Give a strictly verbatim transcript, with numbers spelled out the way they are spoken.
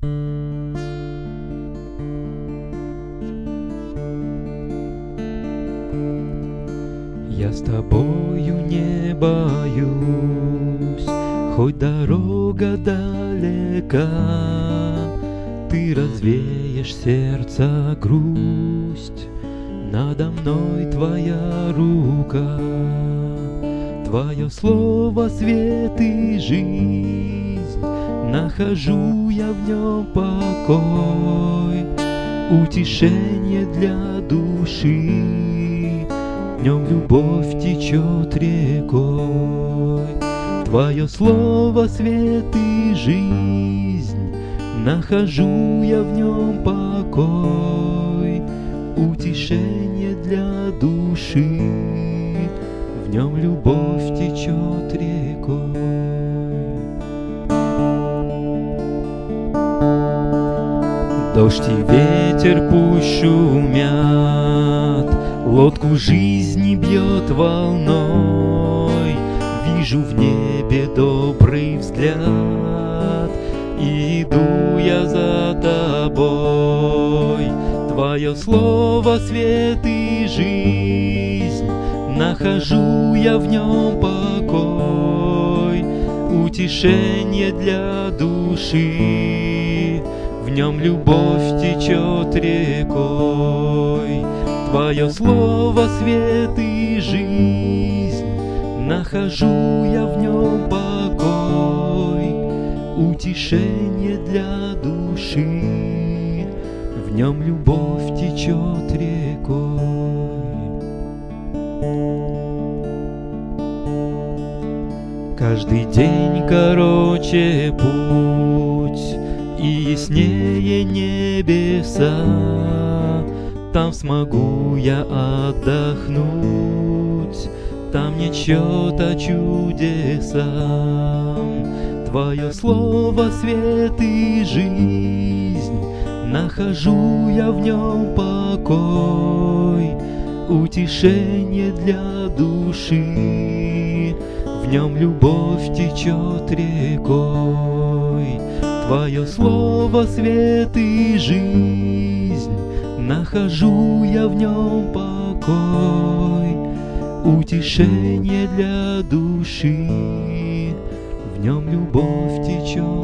Я с тобою не боюсь, хоть дорога далека, ты развеешь сердца грусть, надо мной твоя рука. Твое слово — свет и жизнь, нахожу я в нем покой, утешение для души, в нем любовь течет рекой. Твое слово — свет и жизнь, нахожу я в нем покой, утешение для души, в нем любовь течет рекой. Дождь и ветер пусть шумят, лодку жизни бьет волной, вижу в небе добрый взгляд, и иду я за тобой. Твое слово — свет и жизнь, нахожу я в нем покой, утешение для души, в нем любовь течет рекой. Твое слово — свет и жизнь, нахожу я в нем покой, утешение для души, в нем любовь течет рекой. Каждый день короче путь, и яснее небеса, там смогу я отдохнуть, там нет счета чудесам. Твое слово — свет и жизнь, нахожу я в нем покой, утешение для души, в нем любовь течет рекой. Твое слово — свет и жизнь, нахожу я в нем покой, утешение для души, в нем любовь течет.